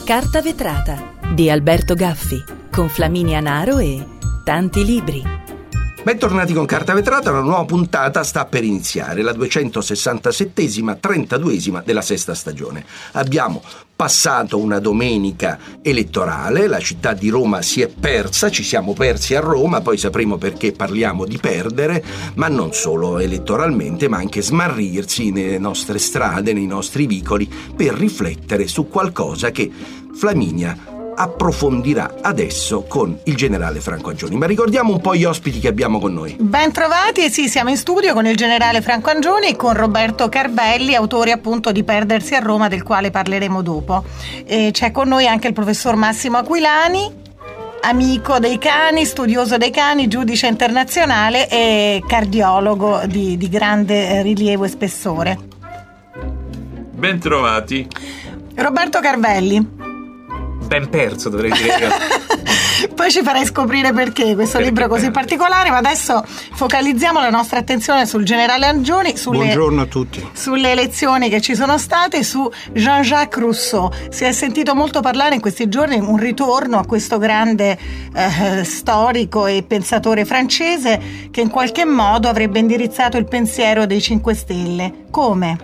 Carta vetrata di Alberto Gaffi con Flaminia Naro e tanti libri. Bentornati con Carta vetrata, una nuova puntata sta per iniziare, la 267esima, 32esima della sesta stagione. Abbiamo passato una domenica elettorale, la città di Roma si è persa, ci siamo persi a Roma, poi sapremo perché parliamo di perdere, ma non solo elettoralmente, ma anche smarrirsi nelle nostre strade, nei nostri vicoli, per riflettere su qualcosa che Flaminia approfondirà adesso con il generale Franco Angioni. Ma ricordiamo un po' gli ospiti che abbiamo con noi. Ben trovati, e sì, siamo in studio con il generale Franco Angioni e con Roberto Carbelli, autore appunto di Perdersi a Roma, del quale parleremo dopo. E c'è con noi anche il professor Massimo Aquilani, amico dei cani, studioso dei cani, giudice internazionale e cardiologo di grande rilievo e spessore. Ben trovati. Roberto Carbelli. Ben perso, dovrei dire. Poi ci farai scoprire perché questo libro così particolare, ma adesso focalizziamo la nostra attenzione sul generale Angioni, buongiorno a tutti, sulle elezioni che ci sono state, su Jean-Jacques Rousseau. Si è sentito molto parlare in questi giorni un ritorno a questo grande storico e pensatore francese che in qualche modo avrebbe indirizzato il pensiero dei 5 Stelle. Come?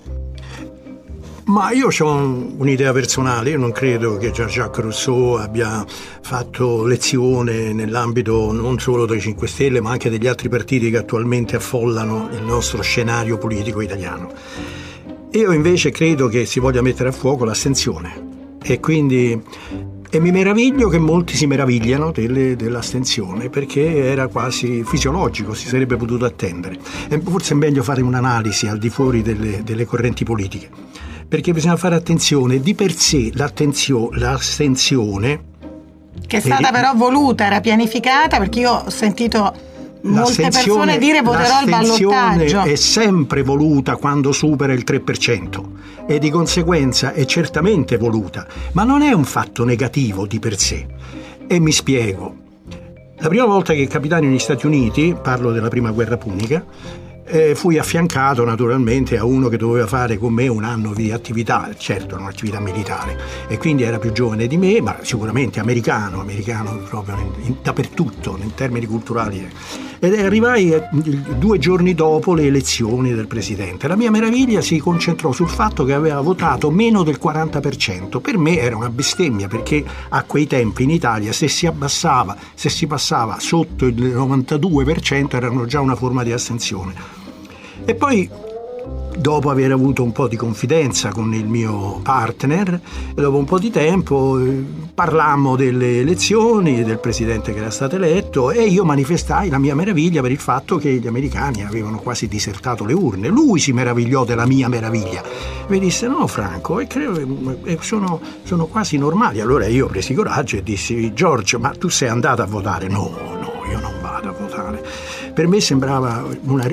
Ma io ho un'idea personale, io non credo che Jean-Jacques Rousseau abbia fatto lezione nell'ambito non solo dei 5 Stelle ma anche degli altri partiti che attualmente affollano il nostro scenario politico italiano. Io invece credo che si voglia mettere a fuoco l'astensione e mi meraviglio che molti si meravigliano dell'astensione, perché era quasi fisiologico, si sarebbe potuto attendere. E forse è meglio fare un'analisi al di fuori delle correnti politiche, perché bisogna fare attenzione. Di per sé l'astensione, che è stata però voluta, era pianificata, perché io ho sentito molte persone dire voterò al ballottaggio. L'astensione è sempre voluta quando supera il 3% e di conseguenza è certamente voluta, ma non è un fatto negativo di per sé. E mi spiego. La prima volta che capitani negli Stati Uniti, parlo della prima guerra punica, fui affiancato naturalmente a uno che doveva fare con me un anno di attività, certo un'attività militare, e quindi era più giovane di me, ma sicuramente americano proprio dappertutto in termini culturali. Ed arrivai 2 giorni dopo le elezioni del presidente. La mia meraviglia si concentrò sul fatto che aveva votato meno del 40%. Per me era una bestemmia, perché a quei tempi in Italia se si passava sotto il 92% erano già una forma di astensione. E poi, dopo aver avuto un po' di confidenza con il mio partner, dopo un po' di tempo parlammo delle elezioni, del presidente che era stato eletto, e io manifestai la mia meraviglia per il fatto che gli americani avevano quasi disertato le urne. Lui si meravigliò della mia meraviglia, mi disse: no Franco, sono quasi normali. Allora io presi coraggio e dissi: George, ma tu sei andato a votare? No, io non vado a votare. Per me sembrava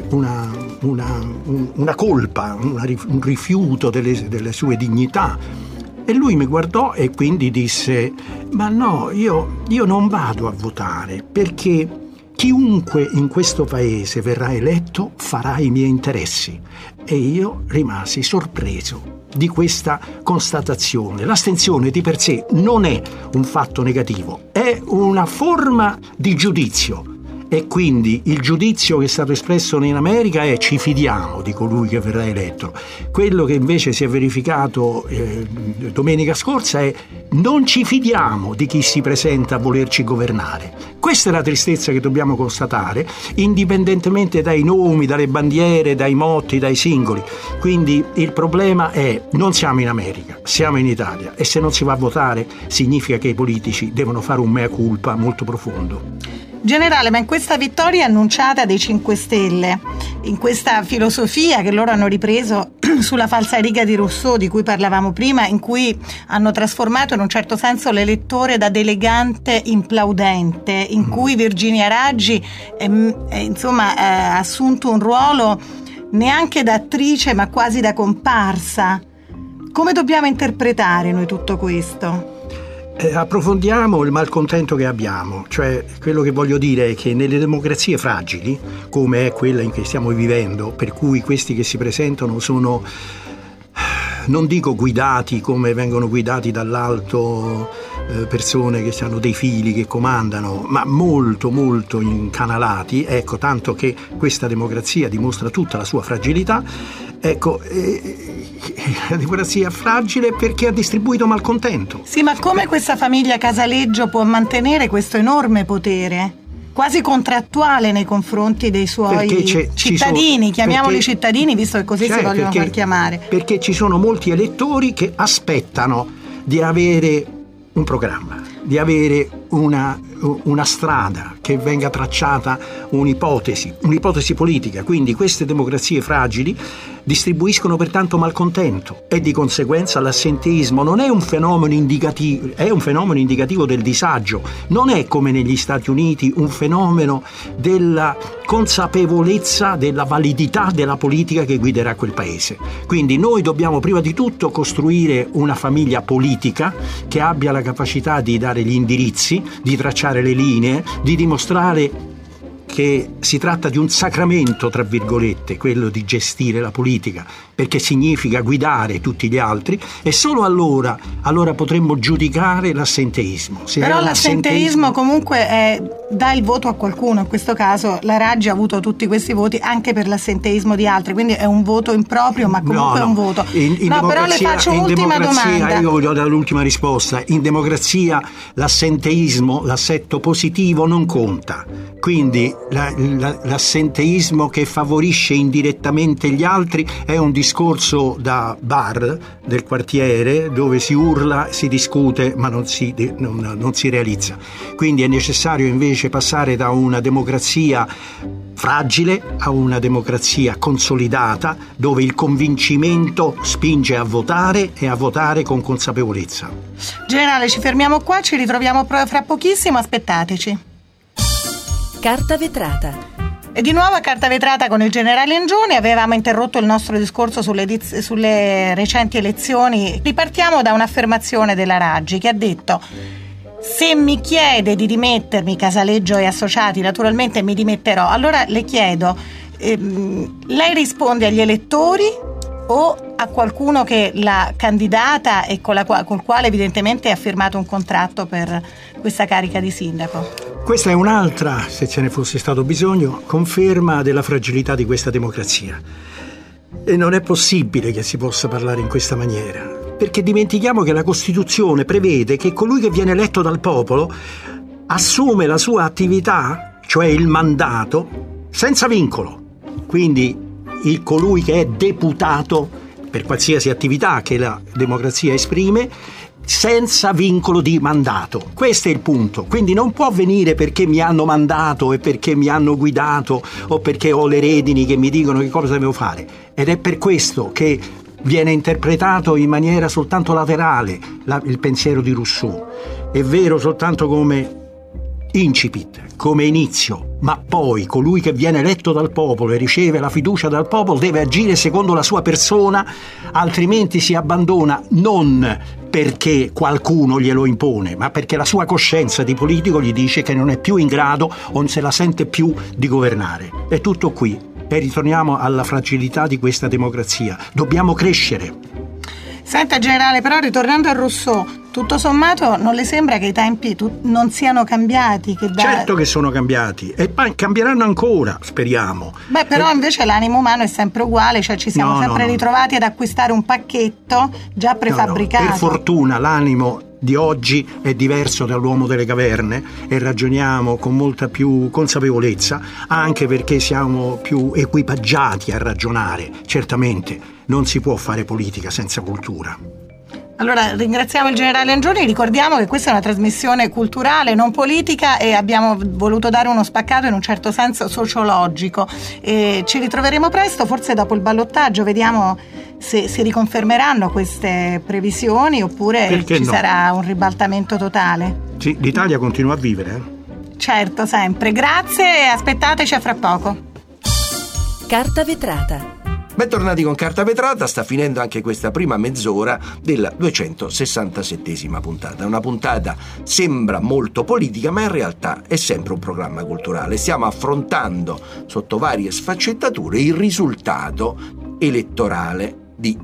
una colpa, un rifiuto delle sue dignità. E lui mi guardò e quindi disse: ma no, io non vado a votare, perché chiunque in questo paese verrà eletto farà i miei interessi. E io rimasi sorpreso di questa constatazione. L'astensione di per sé non è un fatto negativo, è una forma di giudizio. E quindi il giudizio che è stato espresso in America è: ci fidiamo di colui che verrà eletto. Quello che invece si è verificato domenica scorsa è: non ci fidiamo di chi si presenta a volerci governare. Questa è la tristezza che dobbiamo constatare, indipendentemente dai nomi, dalle bandiere, dai motti, dai singoli. Quindi il problema è: non siamo in America, siamo in Italia, e se non si va a votare significa che i politici devono fare un mea culpa molto profondo. Generale, ma in questa vittoria annunciata dei 5 Stelle, in questa filosofia che loro hanno ripreso sulla falsariga di Rousseau di cui parlavamo prima, in cui hanno trasformato in un certo senso l'elettore da delegante in plaudente, in cui Virginia Raggi ha assunto un ruolo neanche da attrice ma quasi da comparsa. Come dobbiamo interpretare noi tutto questo? Approfondiamo il malcontento che abbiamo, cioè quello che voglio dire è che nelle democrazie fragili, come è quella in cui stiamo vivendo, per cui questi che si presentano sono non dico guidati come vengono guidati dall'alto persone che hanno dei fili che comandano, ma molto molto incanalati, ecco, tanto che questa democrazia dimostra tutta la sua fragilità. Ecco, la democrazia è fragile perché ha distribuito malcontento. Sì, ma come questa famiglia Casaleggio può mantenere questo enorme potere? Quasi contrattuale nei confronti dei suoi cittadini, chiamiamoli cittadini, visto che così si vogliono far chiamare. Perché ci sono molti elettori che aspettano di avere un programma, di avere una strada, che venga tracciata un'ipotesi politica. Quindi queste democrazie fragili distribuiscono pertanto malcontento e di conseguenza l'assenteismo non è un fenomeno indicativo, è un fenomeno indicativo del disagio, non è come negli Stati Uniti un fenomeno della consapevolezza della validità della politica che guiderà quel paese. Quindi noi dobbiamo prima di tutto costruire una famiglia politica che abbia la capacità di dare gli indirizzi, di tracciare le linee, di dimostrare che si tratta di un sacramento, tra virgolette, quello di gestire la politica, perché significa guidare tutti gli altri, e solo allora potremmo giudicare l'assenteismo. Però l'assenteismo comunque dà il voto a qualcuno, in questo caso la Raggi ha avuto tutti questi voti anche per l'assenteismo di altri, quindi è un voto improprio, ma comunque è un voto. Però le faccio un'ultima domanda. Io voglio dare l'ultima risposta. In democrazia l'assenteismo, l'assetto positivo non conta, quindi l'assenteismo che favorisce indirettamente gli altri è un discorso da bar del quartiere dove si urla, si discute ma non si realizza. Quindi è necessario invece passare da una democrazia fragile a una democrazia consolidata, dove il convincimento spinge a votare e a votare con consapevolezza. Generale, ci fermiamo qua, ci ritroviamo fra pochissimo, aspettateci. Carta vetrata. E di nuovo a Carta vetrata con il generale Angioni. Avevamo interrotto il nostro discorso sulle recenti elezioni. Ripartiamo da un'affermazione della Raggi, che ha detto: se mi chiede di dimettermi Casaleggio e associati, naturalmente mi dimetterò. Allora le chiedo, lei risponde agli elettori o a qualcuno che l'ha candidata e col quale evidentemente ha firmato un contratto per questa carica di sindaco? Questa è un'altra, se ce ne fosse stato bisogno, conferma della fragilità di questa democrazia. E non è possibile che si possa parlare in questa maniera, perché dimentichiamo che la Costituzione prevede che colui che viene eletto dal popolo assume la sua attività, cioè il mandato, senza vincolo. Quindi colui che è deputato per qualsiasi attività che la democrazia esprime, senza vincolo di mandato. Questo è il punto. Quindi non può avvenire perché mi hanno mandato e perché mi hanno guidato o perché ho le redini che mi dicono che cosa devo fare. Ed è per questo che viene interpretato in maniera soltanto laterale il pensiero di Rousseau. È vero soltanto come incipit, come inizio, ma poi colui che viene eletto dal popolo e riceve la fiducia dal popolo deve agire secondo la sua persona, altrimenti si abbandona non perché qualcuno glielo impone, ma perché la sua coscienza di politico gli dice che non è più in grado o non se la sente più di governare. È tutto qui. E ritorniamo alla fragilità di questa democrazia. Dobbiamo crescere. Senta generale, però ritornando a Rousseau, tutto sommato non le sembra che i tempi non siano cambiati? Certo che sono cambiati e cambieranno ancora, speriamo. Beh, però invece l'animo umano è sempre uguale, cioè ci siamo sempre ritrovati ad acquistare un pacchetto già prefabbricato. Per fortuna l'animo di oggi è diverso dall'uomo delle caverne e ragioniamo con molta più consapevolezza, anche perché siamo più equipaggiati a ragionare. Certamente non si può fare politica senza cultura. Allora ringraziamo il generale Angioni, ricordiamo che questa è una trasmissione culturale, non politica, e abbiamo voluto dare uno spaccato in un certo senso sociologico. E ci ritroveremo presto, forse dopo il ballottaggio, vediamo se si riconfermeranno queste previsioni oppure sarà un ribaltamento totale. Sì, l'Italia continua a vivere. Certo, sempre. Grazie e aspettateci a fra poco. Carta vetrata. Bentornati con Carta vetrata, sta finendo anche questa prima mezz'ora della 267esima puntata. Una puntata sembra molto politica, ma in realtà è sempre un programma culturale. Stiamo affrontando sotto varie sfaccettature il risultato elettorale di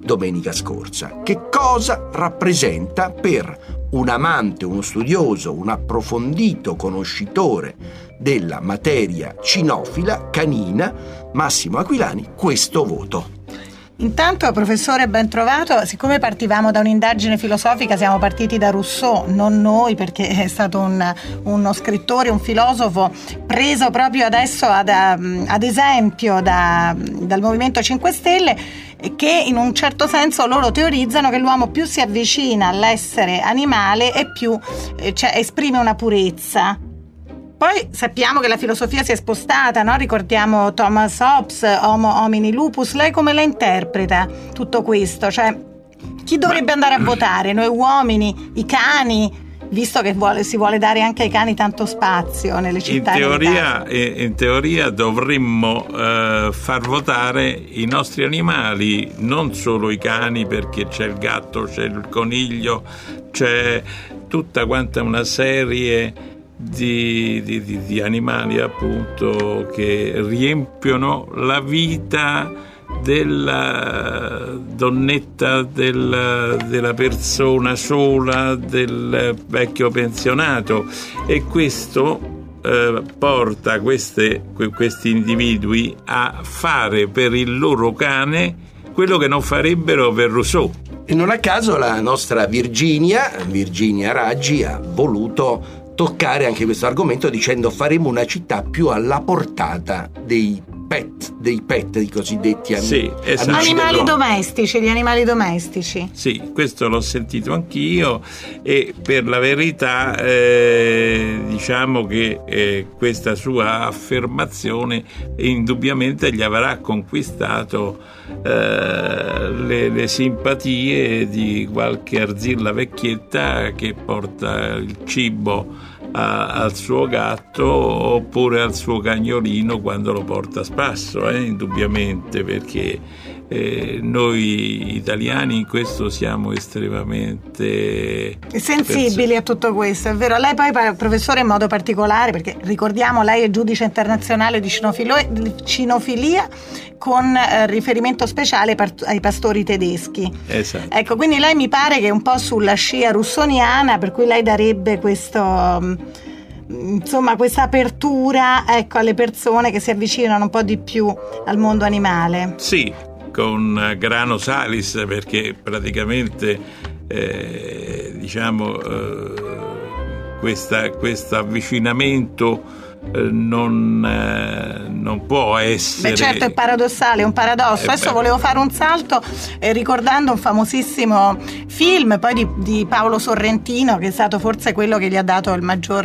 domenica scorsa. Che cosa rappresenta per un amante, uno studioso, un approfondito conoscitore della materia cinofila canina, Massimo Aquilani, questo voto? Intanto, professore, ben trovato. Siccome partivamo da un'indagine filosofica, siamo partiti da Rousseau, non noi, perché è stato uno scrittore, un filosofo preso proprio adesso ad esempio dal Movimento 5 Stelle, che in un certo senso loro teorizzano che l'uomo più si avvicina all'essere animale e più esprime una purezza. Poi sappiamo che la filosofia si è spostata, no? Ricordiamo Thomas Hobbes, Homo homini lupus. Lei come la interpreta tutto questo? Cioè, chi dovrebbe andare a votare? Noi uomini, i cani, visto che si vuole dare anche ai cani tanto spazio nelle città. In teoria dovremmo far votare i nostri animali, non solo i cani, perché c'è il gatto, c'è il coniglio, c'è tutta quanta una serie di animali, appunto, che riempiono la vita della donnetta, della persona sola, del vecchio pensionato, e questo porta questi individui a fare per il loro cane quello che non farebbero per Rousseau. E non a caso la nostra Virginia Raggi ha voluto toccare anche questo argomento dicendo: faremo una città più alla portata dei pet, i cosiddetti sì, esatto. Animali domestici, gli animali domestici. Sì, questo l'ho sentito anch'io, e per la verità diciamo che questa sua affermazione indubbiamente gli avrà conquistato le simpatie di qualche arzilla vecchietta che porta il cibo al suo gatto oppure al suo cagnolino quando lo porta a spasso, indubbiamente, perché noi italiani in questo siamo estremamente sensibili a tutto questo, è vero. Lei poi, professore, in modo particolare, perché ricordiamo lei è giudice internazionale di cinofilia con riferimento speciale ai pastori tedeschi. Esatto. Ecco, quindi lei mi pare che è un po' sulla scia russoniana, per cui lei darebbe questa apertura, ecco, alle persone che si avvicinano un po' di più al mondo animale. Sì, con grano salis, perché praticamente questo avvicinamento non può essere. Beh, certo, è paradossale, è un paradosso. Adesso volevo fare un salto ricordando un famosissimo film poi di Paolo Sorrentino, che è stato forse quello che gli ha dato il maggior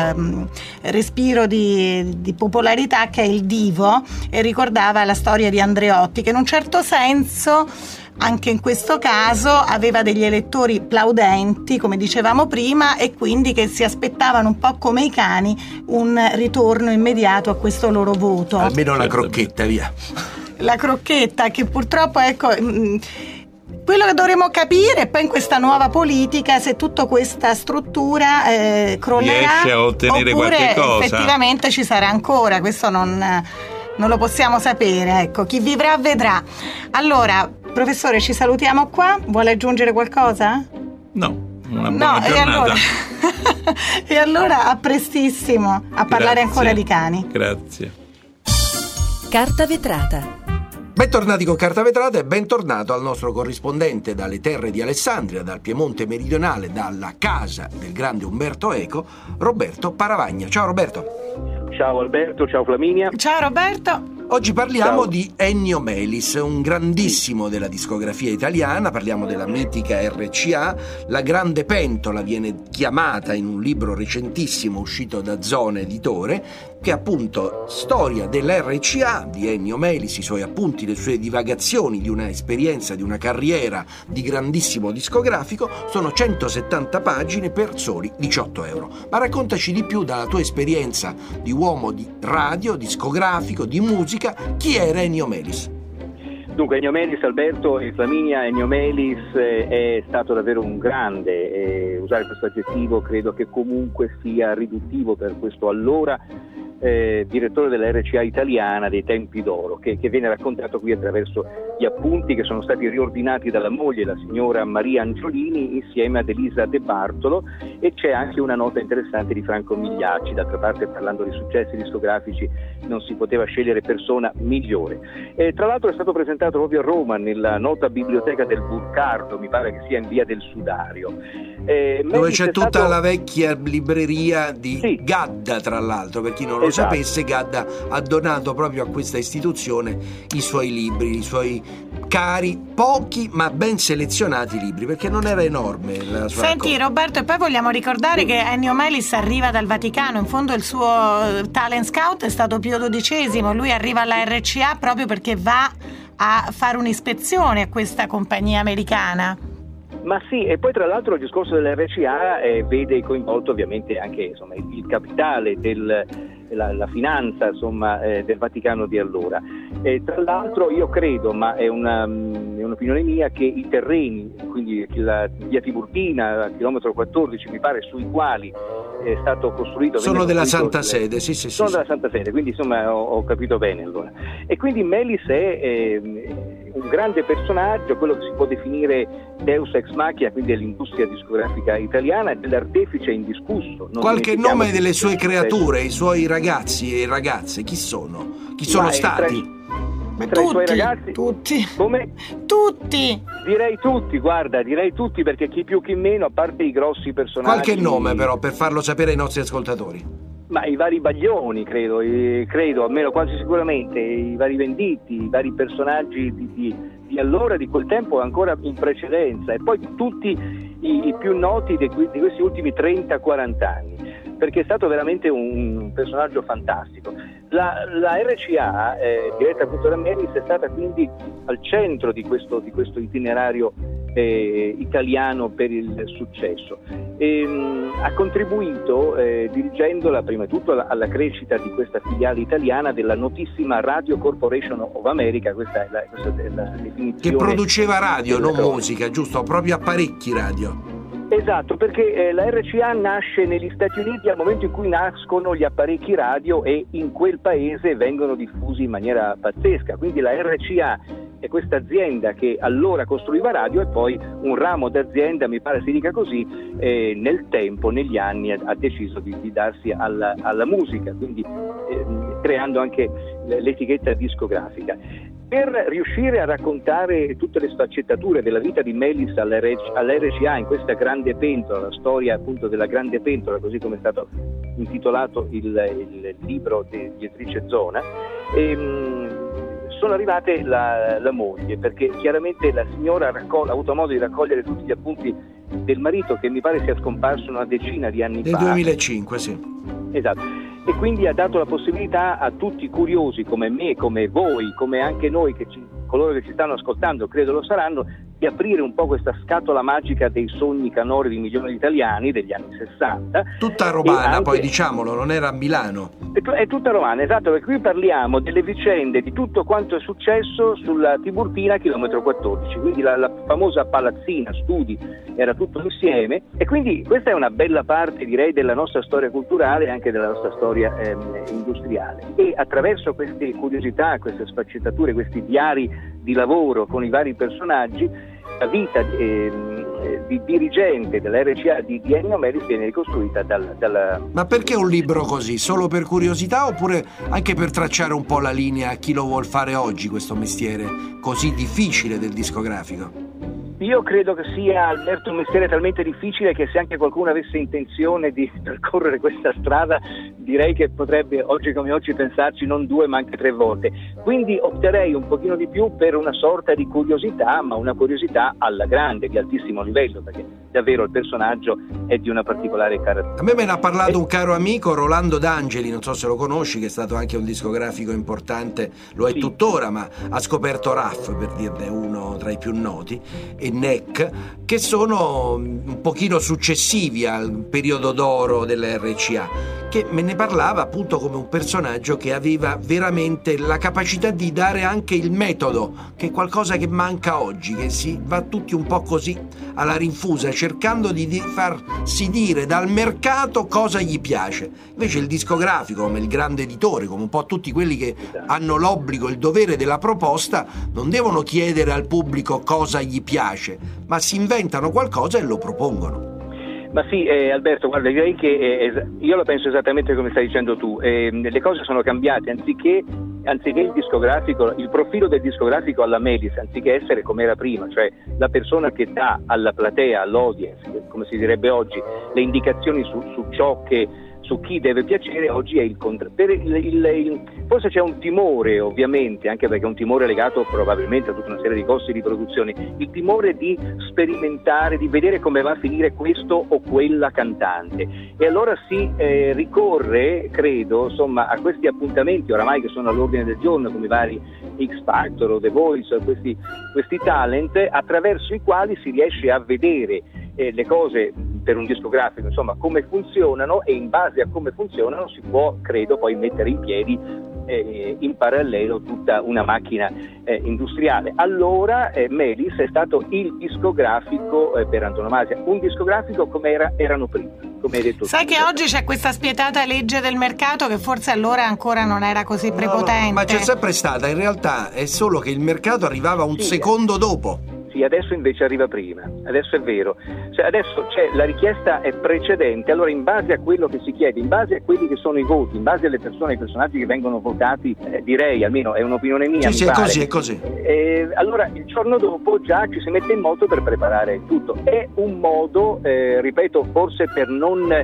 respiro di popolarità, che è Il Divo, e ricordava la storia di Andreotti, che in un certo senso anche in questo caso aveva degli elettori plaudenti, come dicevamo prima, e quindi che si aspettavano un po' come i cani un ritorno immediato a questo loro voto. Almeno la crocchetta, via. La crocchetta, che purtroppo, ecco, quello che dovremmo capire poi in questa nuova politica, se tutta questa struttura crollerà, riesce a ottenere oppure qualche cosa. Effettivamente ci sarà ancora, questo non lo possiamo sapere, ecco, chi vivrà vedrà. Allora, professore, ci salutiamo qua, vuole aggiungere qualcosa? No, una buona giornata. E allora a prestissimo a parlare ancora di cani. Grazie. Carta vetrata. Bentornati con Carta Vetrata e bentornato al nostro corrispondente dalle terre di Alessandria, dal Piemonte meridionale, dalla casa del grande Umberto Eco, Roberto Paravagna. Ciao Roberto. Ciao Alberto, ciao Flaminia. Ciao Roberto. Oggi parliamo Ciao. di Ennio Melis, un grandissimo della discografia italiana. Parliamo della mitica RCA. La Grande Pentola viene chiamata in un libro recentissimo uscito da Zona Editore, che è appunto storia della RCA di Ennio Melis, i suoi appunti, le sue divagazioni di una esperienza, di una carriera di grandissimo discografico. Sono 170 pagine per soli 18 euro. Ma raccontaci di più dalla tua esperienza di uomo di radio, discografico, di musica. Chi era Ennio Melis? Dunque, Ennio Melis, Alberto e Flaminia, Ennio Melis è stato davvero un grande, usare questo aggettivo credo che comunque sia riduttivo per questo allora direttore della RCA italiana dei tempi d'oro, che viene raccontato qui attraverso gli appunti che sono stati riordinati dalla moglie, la signora Maria Angiolini, insieme ad Elisa De Bartolo, e c'è anche una nota interessante di Franco Migliacci. D'altra parte, parlando di successi discografici, non si poteva scegliere persona migliore. Tra l'altro è stato presentato proprio a Roma, nella nota biblioteca del Burcardo, mi pare che sia in via del Sudario. Dove c'è tutta la vecchia libreria di Gadda, tra l'altro, per chi non lo sapesse. Gadda ha donato proprio a questa istituzione i suoi libri, i suoi cari, pochi ma ben selezionati libri, perché non era enorme la sua Senti raccolta. Roberto, e poi vogliamo ricordare che Ennio Melis arriva dal Vaticano, in fondo il suo talent scout è stato Pio XII, lui arriva alla RCA proprio perché va a fare un'ispezione a questa compagnia americana. Ma sì, e poi tra l'altro il discorso dell'RCA vede coinvolto ovviamente anche il capitale la finanza del Vaticano di allora. Tra l'altro io credo, ma è un'opinione mia, che i terreni, quindi la via Tiburtina, al chilometro 14 mi pare, sui quali è stato costruito, sono della Santa Sede, sono della Santa Sede, quindi insomma ho capito bene allora. E quindi Melis è un grande personaggio, quello che si può definire Deus ex machina, quindi dell'industria discografica italiana, dell'artefice indiscusso. Qualche nome delle sue creature, i suoi ragazzi e ragazze, chi sono? Chi sono stati? Tra i suoi ragazzi? Tutti. Come? Tutti. Direi tutti, perché chi più chi meno, a parte i grossi personaggi. Qualche nome però, per farlo sapere ai nostri ascoltatori. Ma i vari Baglioni, credo, almeno quasi sicuramente, i vari Venditti, i vari personaggi di allora, di quel tempo, ancora in precedenza, e poi tutti i più noti di questi ultimi 30-40 anni, perché è stato veramente un personaggio fantastico. La RCA, diretta appunto da Melis, è stata quindi al centro di questo itinerario italiano per il successo. Ha contribuito dirigendola prima di tutto alla crescita di questa filiale italiana della notissima Radio Corporation of America, questa è la definizione. Che produceva radio, non musica, giusto? Proprio apparecchi radio. Esatto, perché la RCA nasce negli Stati Uniti al momento in cui nascono gli apparecchi radio e in quel paese vengono diffusi in maniera pazzesca. Quindi la RCA è questa azienda che allora costruiva radio e poi un ramo d'azienda, mi pare si dica così, nel tempo, negli anni ha deciso di darsi alla musica, quindi creando anche l'etichetta discografica. Per riuscire a raccontare tutte le sfaccettature della vita di Melis all'RCA in questa grande pentola, la storia appunto della grande pentola, così come è stato intitolato il libro di Dietrice Zona, sono arrivate la moglie, perché chiaramente la signora ha avuto modo di raccogliere tutti gli appunti del marito, che mi pare sia scomparso una decina di anni fa. Nel 2005, sì. Esatto. E quindi ha dato la possibilità a tutti i curiosi come me, come voi, come anche noi, coloro che ci stanno ascoltando credo lo saranno, di aprire un po' questa scatola magica dei sogni canori di milioni di italiani degli anni 60. Tutta romana, poi diciamolo, non era a Milano. È tutta romana, esatto, perché qui parliamo delle vicende di tutto quanto è successo sulla Tiburtina chilometro 14, quindi la famosa palazzina studi, era tutto insieme, e quindi questa è una bella parte, direi, della nostra storia culturale e anche della nostra storia industriale, e attraverso queste curiosità, queste sfaccettature, questi diari di lavoro con i vari personaggi, la vita di dirigente dell'RCA di Ennio Melis viene ricostruita dalla... Ma perché un libro così? Solo per curiosità oppure anche per tracciare un po' la linea a chi lo vuol fare oggi, questo mestiere così difficile del discografico? Io credo che sia, Alberto, un mestiere talmente difficile che se anche qualcuno avesse intenzione di percorrere questa strada, direi che potrebbe oggi come oggi pensarci non 2 ma anche 3 volte. Quindi opterei un pochino di più per una sorta di curiosità, ma una curiosità alla grande, di altissimo livello, perché davvero il personaggio è di una particolare caratteristica. A me ne ha parlato un caro amico, Rolando D'Angeli, non so se lo conosci, che è stato anche un discografico importante, lo è tuttora, ma ha scoperto RAF, per dirne uno tra i più noti, e NEC, che sono un pochino successivi al periodo d'oro dell'RCA. che me ne parlava appunto come un personaggio che aveva veramente la capacità di dare anche il metodo, che è qualcosa che manca oggi, che si va tutti un po' così alla rinfusa, cercando di farsi dire dal mercato cosa gli piace. Invece il discografico, come il grande editore, come un po' tutti quelli che hanno l'obbligo, il dovere della proposta, non devono chiedere al pubblico cosa gli piace, ma si inventano qualcosa e lo propongono. Ma sì, Alberto, guarda, direi che io lo penso esattamente come stai dicendo tu. Le cose sono cambiate, anziché il discografico, il profilo del discografico alla Melis, anziché essere come era prima, cioè la persona che dà alla platea, all'audience, come si direbbe oggi, le indicazioni su ciò che, su chi deve piacere, oggi è il contrario. Forse c'è un timore, ovviamente, anche perché è un timore legato probabilmente a tutta una serie di costi di produzione, il timore di sperimentare, di vedere come va a finire questo o quella cantante, e allora si ricorre, credo, insomma, a questi appuntamenti oramai che sono all'ordine del giorno, come i vari X Factor o The Voice, questi talent attraverso i quali si riesce a vedere le cose per un discografico, insomma, come funzionano, e in base a come funzionano si può, credo, poi mettere in piedi in parallelo tutta una macchina industriale. Allora Melis è stato il discografico per antonomasia, un discografico come erano prima, come hai detto. Sai che oggi c'è questa spietata legge del mercato che forse allora ancora non era così prepotente. No, ma c'è sempre stata, in realtà è solo che il mercato arrivava un secondo dopo. Sì, adesso invece arriva prima, adesso è vero, cioè adesso la richiesta è precedente, allora in base a quello che si chiede, in base a quelli che sono i voti, in base alle persone, ai personaggi che vengono votati, direi, almeno è un'opinione mia, sì, è così. Allora il giorno dopo già ci si mette in moto per preparare tutto. È un modo, ripeto, forse per non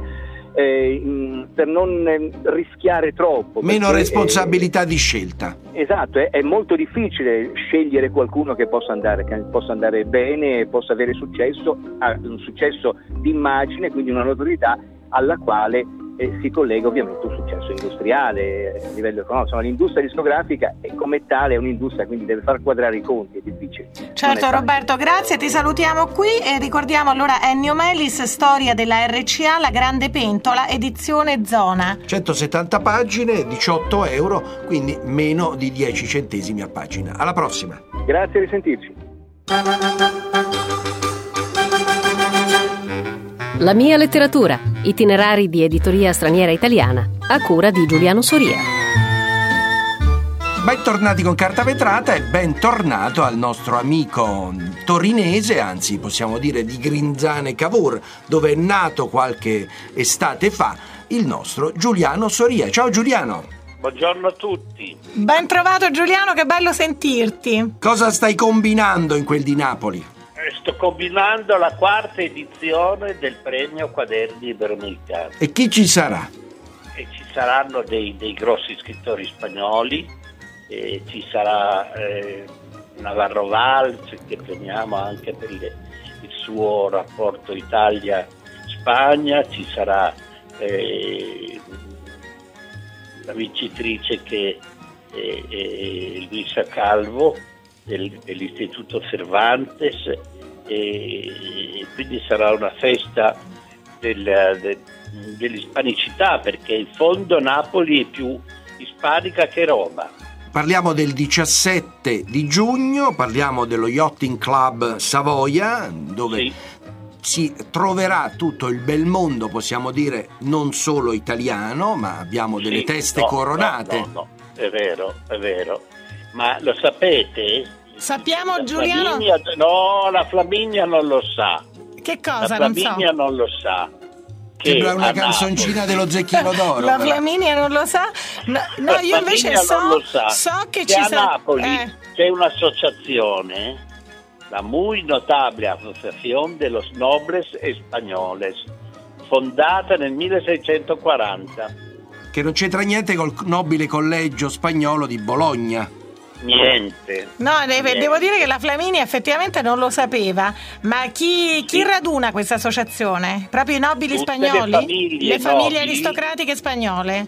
rischiare troppo, meno responsabilità di scelta. Esatto, è molto difficile scegliere qualcuno che possa andare bene, possa avere successo, un successo d'immagine, quindi una notorietà alla quale si collega ovviamente un successo industriale a livello economico. Insomma, l'industria discografica è come tale, è un'industria, quindi deve far quadrare i conti, è difficile. Certo, Roberto, grazie, ti salutiamo qui e ricordiamo allora Ennio Melis, storia della RCA, La Grande Pentola, edizione Zona. 170 pagine, 18 euro, quindi meno di 10 centesimi a pagina. Alla prossima. Grazie, a risentirci. La mia letteratura, itinerari di editoria straniera italiana, a cura di Giuliano Soria. Bentornati con Carta Vetrata e bentornato al nostro amico torinese, anzi possiamo dire di Grinzane Cavour, dove è nato qualche estate fa, il nostro Giuliano Soria. Ciao Giuliano! Buongiorno a tutti. Ben trovato Giuliano, che bello sentirti. Cosa stai combinando in quel di Napoli? Sto combinando la quarta edizione del premio Quaderni Iberoamericani. E chi ci sarà? E ci saranno dei grossi scrittori spagnoli, ci sarà Navarro Valls, che premiamo anche per il suo rapporto Italia-Spagna, ci sarà la vincitrice che è Luisa Calvo dell'Istituto Cervantes, e quindi sarà una festa dell'ispanicità, perché in fondo Napoli è più ispanica che Roma. Parliamo del 17 di giugno, parliamo dello Yachting Club Savoia, dove sì, si troverà tutto il bel mondo, possiamo dire, non solo italiano, ma abbiamo delle teste coronate. No, è vero. Ma lo sapete? Sappiamo, Giuliano? La Flaminia non lo sa. Che cosa? La Flaminia non lo sa. Sembra una canzoncina dello Zecchino d'Oro. La Flaminia non lo sa? No, io invece so che ci sarà. A Napoli c'è un'associazione, la muy notable Asociación de los Nobles Españoles, fondata nel 1640. Che non c'entra niente col nobile collegio spagnolo di Bologna. Niente. No, devo dire che la Flaminia effettivamente non lo sapeva, ma chi raduna questa associazione? Proprio i nobili tutte spagnoli? Le famiglie aristocratiche spagnole?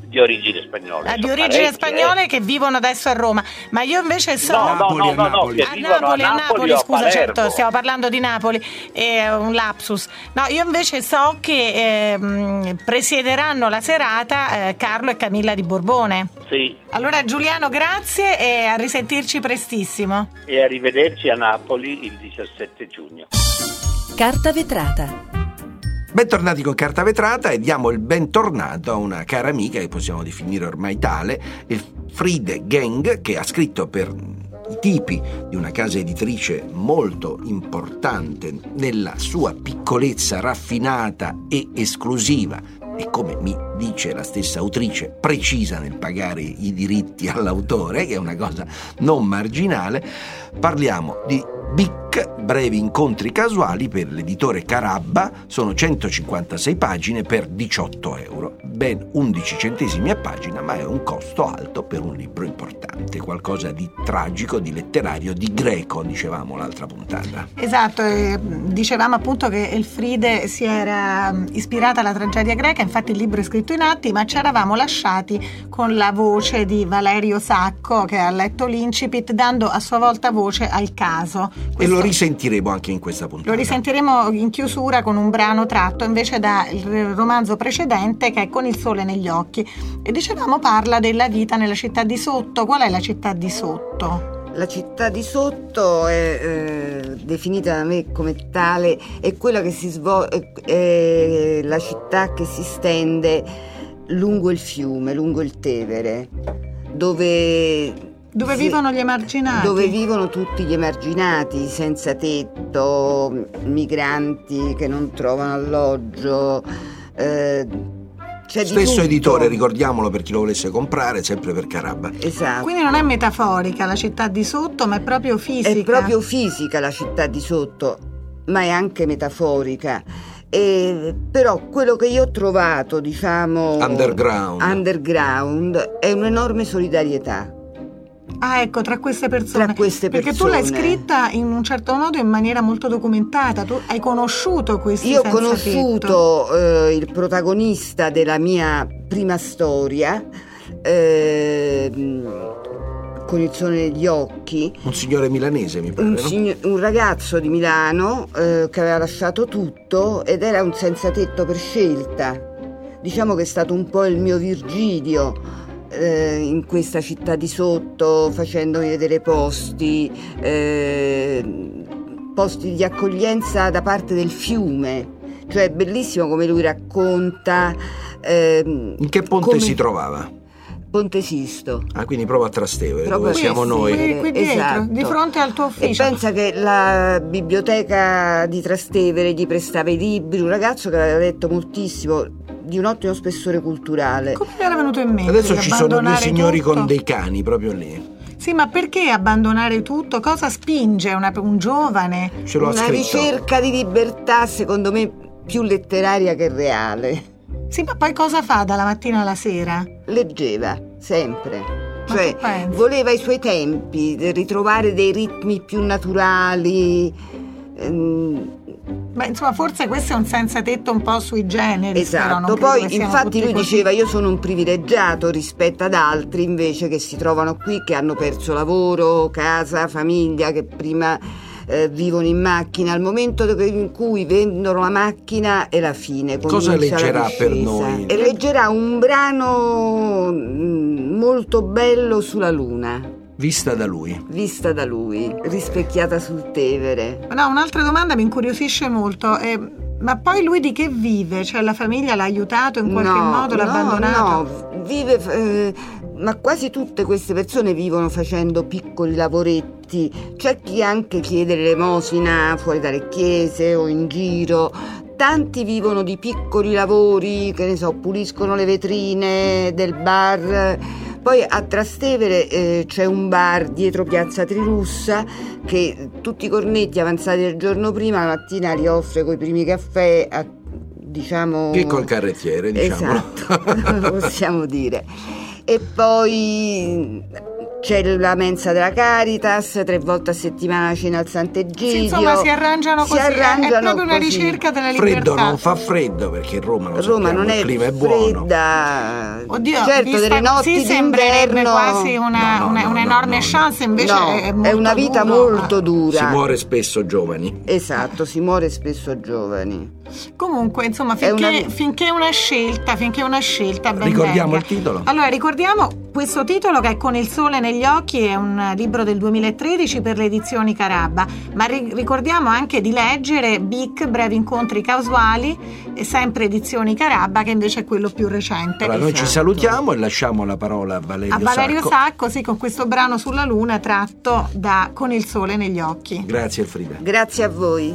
di origine spagnola. Di origine spagnole che vivono adesso a Roma. Ma io invece so... No, che vivono a Napoli, scusa, Palermo. certo, stiamo parlando di Napoli, è un lapsus. No, io invece so che presiederanno la serata Carlo e Camilla di Borbone. Sì. Allora Giuliano, grazie e a risentirci prestissimo. E arrivederci a Napoli il 17 giugno. Carta vetrata. Bentornati con Carta Vetrata e diamo il bentornato a una cara amica che possiamo definire ormai tale, il Friede Gang, che ha scritto per i tipi di una casa editrice molto importante nella sua piccolezza raffinata e esclusiva e, come mi dice la stessa autrice, precisa nel pagare i diritti all'autore, che è una cosa non marginale. Parliamo di BIC, brevi incontri casuali, per l'editore Carabba. Sono 156 pagine per 18 euro, ben 11 centesimi a pagina, ma è un costo alto per un libro importante, qualcosa di tragico, di letterario, di greco, dicevamo l'altra puntata. Esatto, dicevamo appunto che Elfriede si era ispirata alla tragedia greca, infatti il libro è scritto in atti, ma ci eravamo lasciati con la voce di Valerio Sacco, che ha letto l'incipit dando a sua volta voce al caso. E lo risentiremo anche in questa puntata. Lo risentiremo in chiusura con un brano tratto invece dal romanzo precedente, che è Con il sole negli occhi. E dicevamo parla della vita nella città di sotto. Qual è la città di sotto? La città di sotto è definita da me come tale, è quella che è la città che si stende lungo il fiume, lungo il Tevere, dove vivono gli emarginati? Dove vivono tutti gli emarginati, senza tetto, migranti che non trovano alloggio. C'è stesso editore, ricordiamolo per chi lo volesse comprare, sempre per Carabba. Esatto. Quindi non è metaforica la città di sotto, ma è proprio fisica. È proprio fisica la città di sotto, ma è anche metaforica. Però quello che io ho trovato, diciamo, underground è un'enorme solidarietà. Ah, ecco, tra queste persone. Perché tu l'hai scritta in un certo modo, in maniera molto documentata. Tu hai conosciuto questi Io ho conosciuto il protagonista della mia prima storia, Con il sole negli occhi. Un signore milanese, mi pare, un ragazzo di Milano che aveva lasciato tutto ed era un senza tetto per scelta. Diciamo che è stato un po' il mio Virgilio in questa città di sotto, facendomi vedere posti di accoglienza da parte del fiume. Cioè è bellissimo come lui racconta. In che ponte si trovava? Ponte Sisto. Ah, quindi proprio a Trastevere, dove siamo noi. Qui dietro, esatto. Di fronte al tuo ufficio. E pensa che la biblioteca di Trastevere gli prestava i libri, un ragazzo che aveva letto moltissimo, di un ottimo spessore culturale. Come gli era venuto in mente? Adesso ci sono due signori tutto? Con dei cani proprio lì. Sì, ma perché abbandonare tutto? Cosa spinge un giovane? Una ricerca di libertà, secondo me, più letteraria che reale. Sì, ma poi cosa fa dalla mattina alla sera? Leggeva, sempre. Cioè, voleva i suoi tempi, ritrovare dei ritmi più naturali. Beh, insomma, forse questo è un senza tetto un po' sui generi. Esatto, poi infatti lui diceva: io sono un privilegiato rispetto ad altri invece che si trovano qui, che hanno perso lavoro, casa, famiglia, che prima vivono in macchina. Al momento in cui vendono la macchina è la fine. Cosa leggerà per noi? E leggerà un brano molto bello sulla luna. Vista da lui, rispecchiata sul Tevere. No, un'altra domanda mi incuriosisce molto. Ma poi lui di che vive? Cioè la famiglia l'ha aiutato in qualche modo? L'ha abbandonato? No, vive... ma quasi tutte queste persone vivono facendo piccoli lavoretti. C'è chi anche chiede l'elemosina fuori dalle chiese o in giro. Tanti vivono di piccoli lavori, che ne so, puliscono le vetrine del bar. Poi a Trastevere c'è un bar dietro Piazza Trilussa che tutti i cornetti avanzati del giorno prima la mattina li offre coi primi caffè, diciamo... Piccolo carrettiere, diciamo. Esatto, possiamo dire. E poi c'è la mensa della Caritas, 3 volte a settimana cena al Sant'Egidio. Sì, insomma, si arrangiano così. È proprio una ricerca della libertà. Freddo non fa freddo, perché Roma non è il clima è buono. fredda. Oddio, certo, delle notti sembrerebbe d'inverno quasi un'enorme chance, invece è una vita molto dura. Si muore spesso giovani. Esatto, si muore spesso giovani. Comunque, insomma, finché è una scelta ben ricordiamo venga. Il titolo? Allora, ricordiamo questo titolo, che è Con il sole negli occhi, è un libro del 2013 per le edizioni Carabba, ma ricordiamo anche di leggere Bic, brevi incontri casuali, e sempre edizioni Carabba, che invece è quello più recente. Allora, noi ci salutiamo e lasciamo la parola a Valerio Sacco, sì, con questo brano sulla luna tratto da Con il sole negli occhi. Grazie Elfrida. Grazie a voi.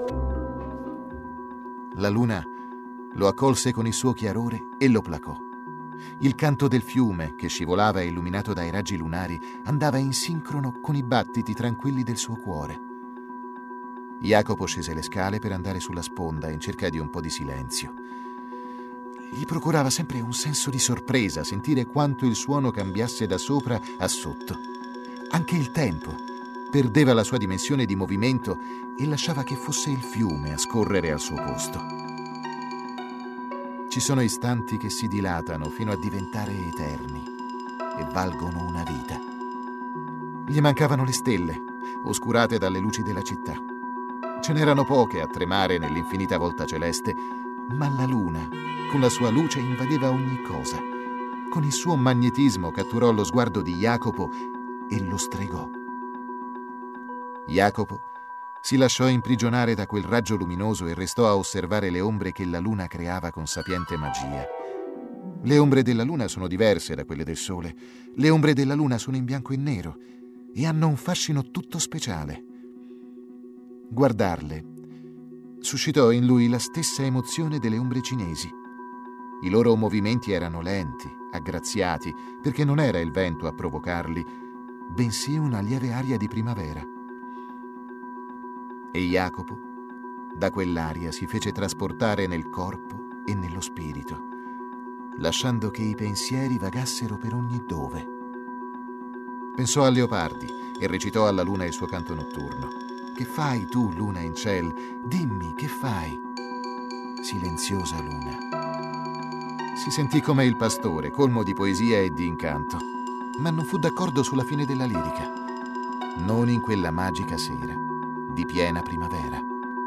La luna lo accolse con il suo chiarore e lo placò. Il canto del fiume, che scivolava illuminato dai raggi lunari, andava in sincrono con i battiti tranquilli del suo cuore. Jacopo scese le scale per andare sulla sponda in cerca di un po' di silenzio. Gli procurava sempre un senso di sorpresa sentire quanto il suono cambiasse da sopra a sotto. Anche il tempo perdeva la sua dimensione di movimento e lasciava che fosse il fiume a scorrere al suo posto. Ci sono istanti che si dilatano fino a diventare eterni e valgono una vita. Gli mancavano le stelle, oscurate dalle luci della città. Ce n'erano poche a tremare nell'infinita volta celeste, ma la luna, con la sua luce, invadeva ogni cosa. Con il suo magnetismo catturò lo sguardo di Jacopo e lo stregò. Jacopo si lasciò imprigionare da quel raggio luminoso e restò a osservare le ombre che la luna creava con sapiente magia. Le ombre della luna sono diverse da quelle del sole. Le ombre della luna sono in bianco e nero e hanno un fascino tutto speciale. Guardarle suscitò in lui la stessa emozione delle ombre cinesi. I loro movimenti erano lenti, aggraziati, perché non era il vento a provocarli, bensì una lieve aria di primavera. E Jacopo, da quell'aria, si fece trasportare nel corpo e nello spirito, lasciando che i pensieri vagassero per ogni dove. Pensò a Leopardi e recitò alla luna il suo canto notturno. Che fai tu, luna in ciel? Dimmi, che fai? Silenziosa luna. Si sentì come il pastore, colmo di poesia e di incanto, ma non fu d'accordo sulla fine della lirica. Non in quella magica sera di piena primavera.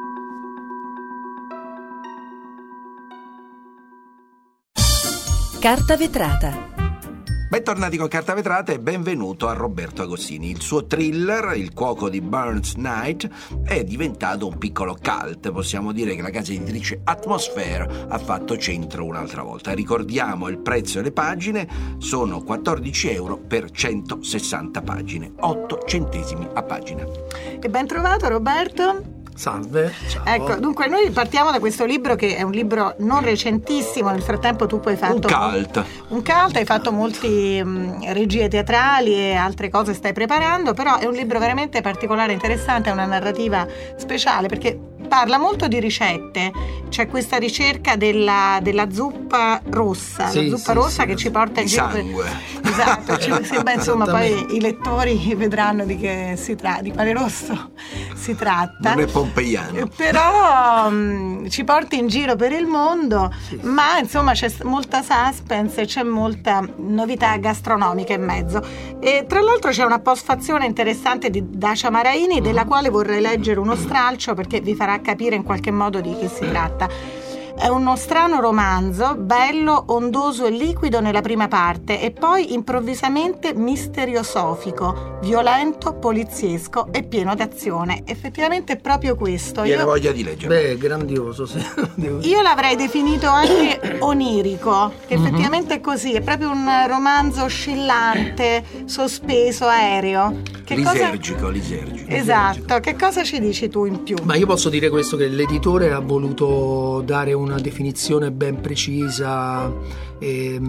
Carta vetrata. Bentornati con Carta Vetrata e benvenuto a Roberto Agostini. Il suo thriller, Il cuoco di Burns Night, è diventato un piccolo cult. Possiamo dire che la casa editrice Atmosphere ha fatto centro un'altra volta. Ricordiamo il prezzo e le pagine: sono 14 euro per 160 pagine, 8 centesimi a pagina. E ben trovato Roberto. Salve, ciao. Ecco, dunque noi partiamo da questo libro, che è un libro non recentissimo. Nel frattempo tu poi hai fatto un cult, hai fatto molti regie teatrali e altre cose stai preparando, però è un libro veramente particolare, interessante, è una narrativa speciale perché parla molto di ricette. C'è questa ricerca della zuppa rossa, la zuppa rossa che ci porta in giro sangue. Esatto, insomma poi i lettori vedranno di che si tratta, di quale rosso si tratta. Non è pompeiano. Però ci porta in giro per il mondo, ma insomma c'è molta suspense, c'è molta novità gastronomica in mezzo. E tra l'altro c'è una postfazione interessante di Dacia Maraini, della quale vorrei leggere uno stralcio perché vi farà capire in qualche modo di che si tratta. È uno strano romanzo, bello, ondoso e liquido nella prima parte e poi improvvisamente misteriosofico, violento, poliziesco e pieno d'azione. Effettivamente è proprio questo. Viene voglia di leggere. Beh, grandioso, sì. Io l'avrei definito anche onirico, che effettivamente è così, è proprio un romanzo oscillante, sospeso, aereo. Lisergico. Esatto, che cosa ci dici tu in più? Ma io posso dire questo, che l'editore ha voluto dare una definizione ben precisa e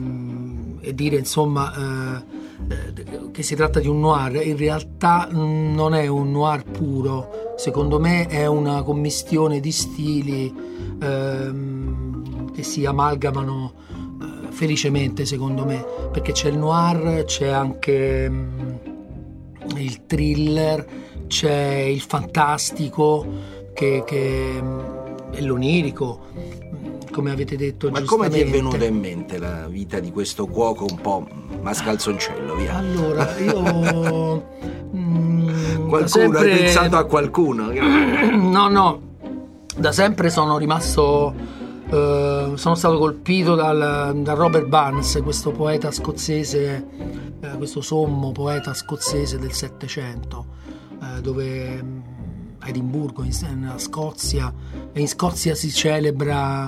dire insomma che si tratta di un noir. In realtà non è un noir puro, secondo me è una commistione di stili che si amalgamano felicemente secondo me, perché c'è il noir, c'è anche il thriller, c'è il fantastico che è l'onirico, come avete detto. Ma come ti è venuta in mente la vita di questo cuoco un po' mascalzoncello, via? Allora, io qualcuno sempre... hai pensato a qualcuno? No, da sempre sono rimasto sono stato colpito da Robert Burns, questo poeta scozzese, questo sommo poeta scozzese del Settecento, dove a Edimburgo, nella Scozia, e in Scozia si celebra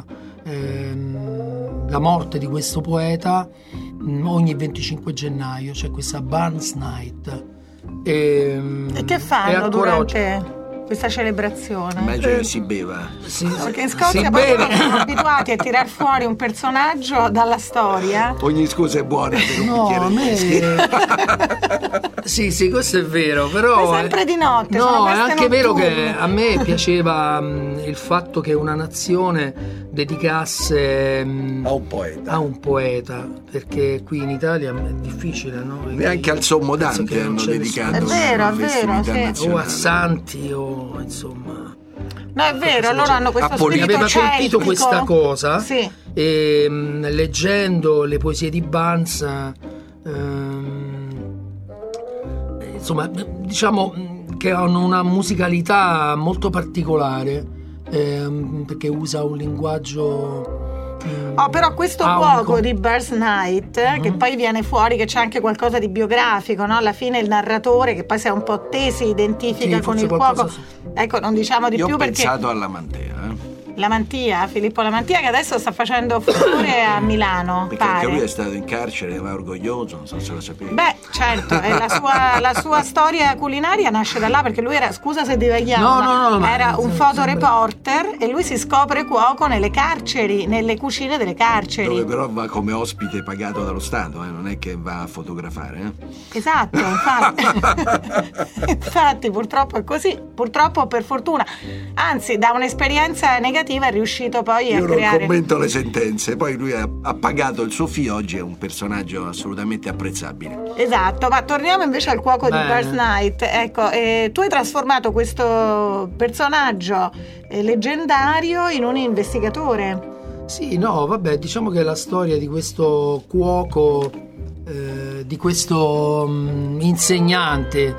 la morte di questo poeta ogni 25 gennaio, c'è questa Burns Night. E che fanno durante questa celebrazione? Immagino che si beva. Perché in Scozia poi sono abituati a tirar fuori un personaggio dalla storia. Ogni scusa è buona per un bicchiere di sì, questo è vero, però è sempre di notte. No, è anche vero che a me piaceva il fatto che una nazione dedicasse a un poeta, perché qui in Italia è difficile, no? Neanche al Sommo Dante hanno dedicato. È vero, sì. O a santi o insomma. No, è vero, loro hanno questo spirito aveva celtico. colpito questa cosa, sì. E leggendo le poesie di Burns, insomma, diciamo che hanno una musicalità molto particolare, perché usa un linguaggio. Però questo cuoco di Burns Night, che poi viene fuori che c'è anche qualcosa di biografico, no? Alla fine il narratore, che poi se un po' te si identifica con il cuoco, ecco, non diciamo di più perché... Io ho pensato alla Mantea, Lamantia, Filippo Lamantia, che adesso sta facendo furore a Milano, perché pare. Anche lui è stato in carcere, ma è orgoglioso, non so se lo sapevi. Beh, certo, la sua storia culinaria nasce da là, perché lui era, scusa se divaghiamo, no, era un fotoreporter e lui si scopre cuoco nelle carceri, nelle cucine delle carceri. Dove però va come ospite pagato dallo Stato, non è che va a fotografare. Esatto, infatti purtroppo è così, purtroppo per fortuna, anzi da un'esperienza negativa è riuscito poi a creare. Io non commento le sentenze, poi lui ha pagato il suo fee, oggi è un personaggio assolutamente apprezzabile. Esatto, ma torniamo invece al cuoco di Burns Night. Ecco, tu hai trasformato questo personaggio leggendario in un investigatore. Sì, no, vabbè, diciamo che la storia di questo cuoco, di questo insegnante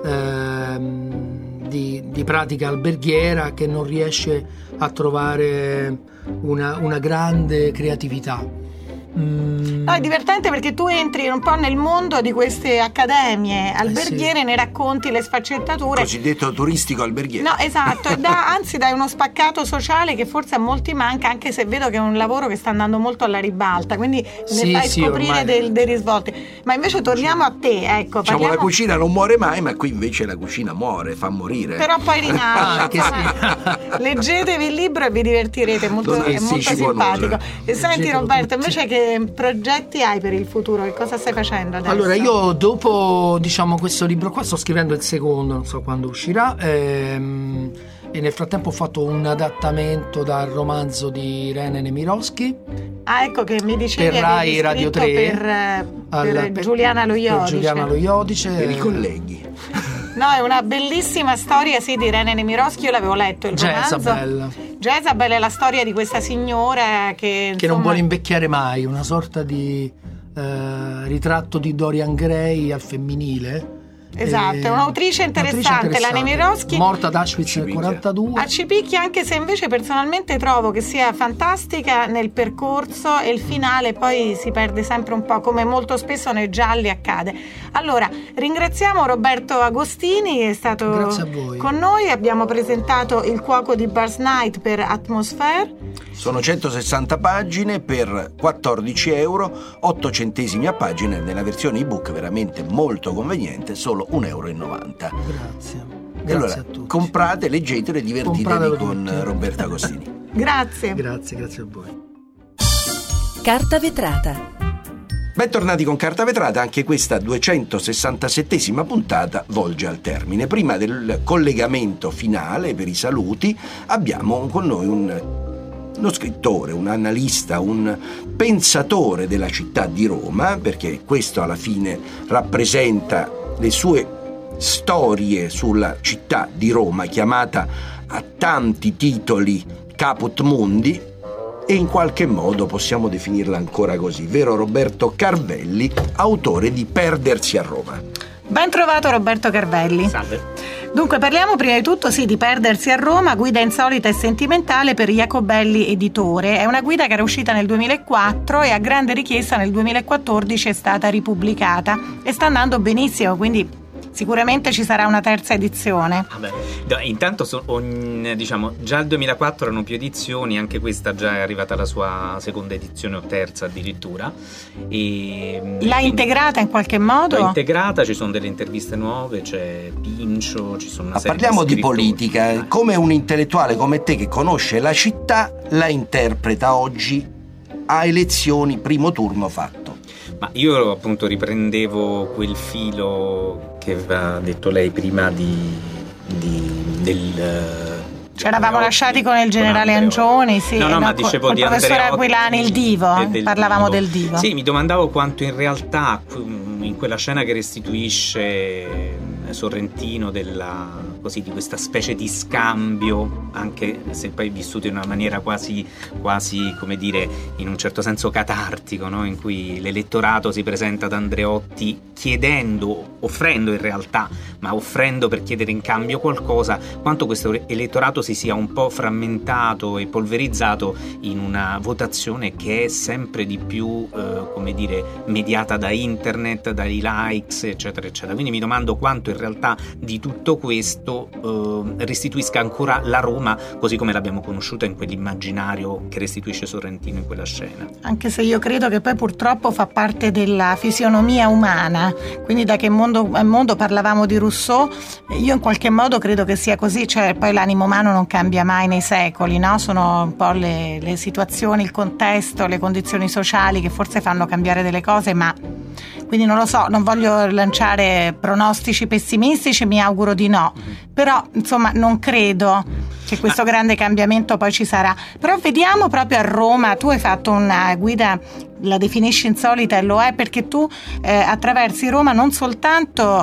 di pratica alberghiera che non riesce a trovare una grande creatività. No, è divertente perché tu entri un po' nel mondo di queste accademie alberghiere, ne racconti le sfaccettature. Cosiddetto turistico alberghiero. No, esatto, anzi dai uno spaccato sociale che forse a molti manca, anche se vedo che è un lavoro che sta andando molto alla ribalta, quindi ne fai scoprire dei risvolti. Ma invece torniamo a te, ecco. Diciamo, la cucina non muore mai, ma qui invece la cucina muore, fa morire. Però poi rinasce. Leggetevi il libro e vi divertirete, è molto simpatico. E senti Roberto, invece che progetti hai per il futuro? Che cosa stai facendo adesso? Allora, io dopo, diciamo, questo libro qua sto scrivendo il secondo, non so quando uscirà, e nel frattempo ho fatto un adattamento dal romanzo di René Nemirovsky. Ecco, che mi dicevi per Rai Radio 3 per Giuliana Lo Iodice. Per i colleghi. No, è una bellissima storia, sì, di René Nemirovsky. Io l'avevo letto il romanzo. Jezabel è la storia di questa signora che non vuole invecchiare mai, una sorta di ritratto di Dorian Gray al femminile. Esatto, è un'autrice interessante, la Nemirovsky, morta ad Auschwitz nel 42. A Cipicchi, anche se invece personalmente trovo che sia fantastica nel percorso e il finale poi si perde sempre un po', come molto spesso nei gialli accade. Allora, ringraziamo Roberto Agostini, che è stato con noi. Abbiamo presentato Il cuoco di Burns Night per Atmosphere. Sono 160 pagine per 14 euro, 8 centesimi a pagina, nella versione ebook veramente molto conveniente, solo 1,90 euro. Grazie. Allora, a tutti. Comprate, leggetelo e divertitevi con Roberto Agostini. Grazie a voi. Carta vetrata. Bentornati con Carta Vetrata, anche questa 267esima puntata volge al termine. Prima del collegamento finale per i saluti abbiamo con noi un uno scrittore, un analista, un pensatore della città di Roma, perché questo alla fine rappresenta le sue storie sulla città di Roma, chiamata a tanti titoli Caput Mundi, e in qualche modo possiamo definirla ancora così, vero Roberto Carvelli, autore di Perdersi a Roma. Ben trovato Roberto Carvelli. Salve. Dunque parliamo prima di tutto di Perdersi a Roma, guida insolita e sentimentale per Jacobelli editore. È una guida che era uscita nel 2004 e a grande richiesta nel 2014 è stata ripubblicata e sta andando benissimo, quindi sicuramente ci sarà una terza edizione. Intanto diciamo già il 2004 erano più edizioni, anche questa già è arrivata alla sua seconda edizione o terza addirittura. L'ha integrata in qualche modo? L'ho integrata, ci sono delle interviste nuove, c'è Pincio, ci sono una serie parliamo di di politica, come un intellettuale come te che conosce la città la interpreta oggi a elezioni primo turno fatto. Ma io appunto riprendevo quel filo che aveva detto lei prima ci eravamo lasciati con il generale Angioni, sì, ma dicevo con di il professore Andreotti, Aquilani, il divo, parlavamo del divo. Sì, mi domandavo quanto in realtà in quella scena che restituisce Sorrentino di questa specie di scambio, anche se poi vissuto in una maniera quasi come dire in un certo senso catartico, no? In cui l'elettorato si presenta ad Andreotti offrendo in realtà, ma offrendo per chiedere in cambio qualcosa, quanto questo elettorato si sia un po' frammentato e polverizzato in una votazione che è sempre di più mediata da internet, dai likes, eccetera eccetera. Quindi mi domando quanto in realtà di tutto questo restituisca ancora la Roma così come l'abbiamo conosciuta in quell'immaginario che restituisce Sorrentino in quella scena. Anche se io credo che poi purtroppo fa parte della fisionomia umana, quindi da che mondo parlavamo di Rousseau, io in qualche modo credo che sia così, cioè poi l'animo umano non cambia mai nei secoli, no? Sono un po' le situazioni, il contesto, le condizioni sociali che forse fanno cambiare delle cose, ma quindi non lo so, non voglio lanciare pronostici pessimistici, mi auguro di no, però insomma non credo che questo grande cambiamento poi ci sarà. Però vediamo proprio a Roma, tu hai fatto una guida, la definisci insolita e lo è perché tu attraversi Roma non soltanto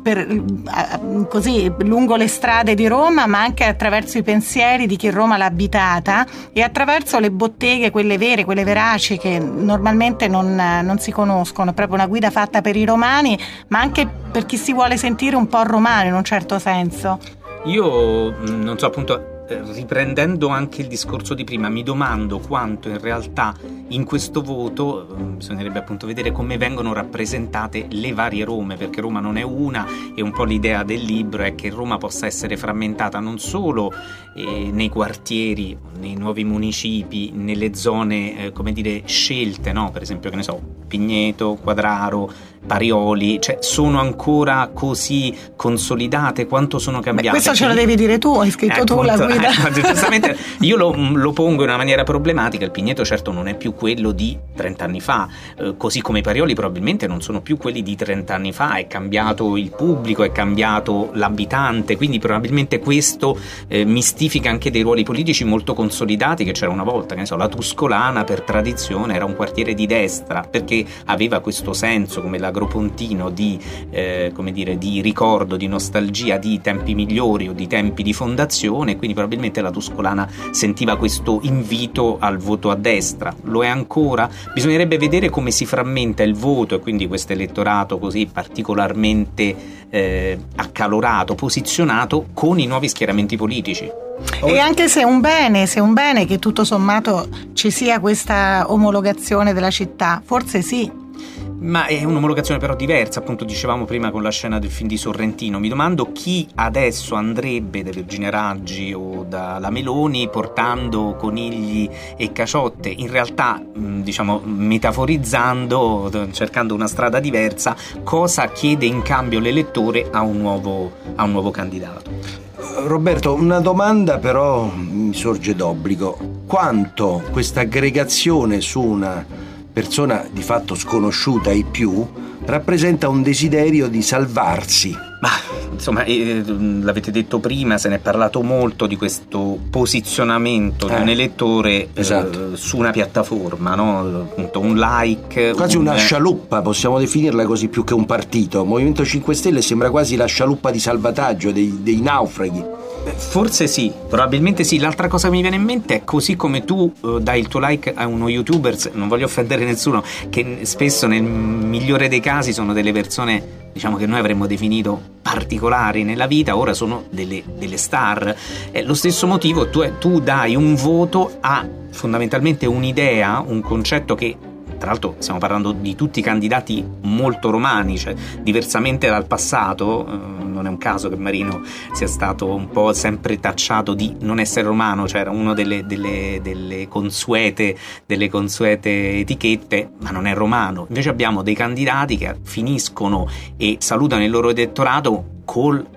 così lungo le strade di Roma, ma anche attraverso i pensieri di chi Roma l'ha abitata e attraverso le botteghe, quelle vere, quelle veraci che normalmente non si conoscono. È proprio una guida fatta per i romani, ma anche per chi si vuole sentire un po' romano in un certo senso. Io non so, appunto, riprendendo anche il discorso di prima, mi domando quanto in realtà in questo voto bisognerebbe appunto vedere come vengono rappresentate le varie Rome, perché Roma non è una, e un po' l'idea del libro è che Roma possa essere frammentata non solo nei quartieri, nei nuovi municipi, nelle zone scelte, no? Per esempio, che ne so, Pigneto, Quadraro, Parioli, cioè sono ancora così consolidate, quanto sono cambiate? Questo ce lo devi dire tu, hai scritto tu la guida. Giustamente io lo pongo in una maniera problematica. Il Pigneto certo non è più quello di 30 anni fa, così come i Parioli probabilmente non sono più quelli di 30 anni fa, è cambiato il pubblico, è cambiato l'abitante, quindi probabilmente questo mistifica anche dei ruoli politici molto consolidati che c'era una volta, che ne so, la Tuscolana per tradizione era un quartiere di destra, perché aveva questo senso come l'Agropontino di ricordo, di nostalgia di tempi migliori o di tempi di fondazione, quindi probabilmente la Tuscolana sentiva questo invito al voto a destra. Lo è ancora? Bisognerebbe vedere come si frammenta il voto e quindi questo elettorato così particolarmente accalorato, posizionato con i nuovi schieramenti politici. E anche se è un bene che tutto sommato ci sia questa omologazione della città, forse sì. Ma è un'omologazione però diversa, appunto dicevamo prima con la scena del film di Sorrentino. Mi domando chi adesso andrebbe da Virginia Raggi o dalla Meloni portando conigli e caciotte, in realtà metaforizzando, cercando una strada diversa, cosa chiede in cambio l'elettore a un nuovo candidato. Roberto, una domanda però mi sorge d'obbligo: quanto questa aggregazione su una persona di fatto sconosciuta ai più, rappresenta un desiderio di salvarsi. Ma insomma, l'avete detto prima, se ne è parlato molto di questo posizionamento di un elettore su una piattaforma, no? Appunto, un like. Quasi una scialuppa, possiamo definirla così, più che un partito. Movimento 5 Stelle sembra quasi la scialuppa di salvataggio dei naufraghi. Forse sì, probabilmente sì. L'altra cosa che mi viene in mente è, così come tu dai il tuo like a uno youtuber, non voglio offendere nessuno, che spesso nel migliore dei casi sono delle persone, diciamo, che noi avremmo definito particolari nella vita, ora sono delle star. È lo stesso motivo, tu dai un voto a fondamentalmente un'idea, un concetto che, tra l'altro stiamo parlando di tutti candidati molto romani, cioè diversamente dal passato. Non è un caso che Marino sia stato un po' sempre tacciato di non essere romano, cioè era uno delle consuete etichette, ma non è romano. Invece abbiamo dei candidati che finiscono e salutano il loro elettorato col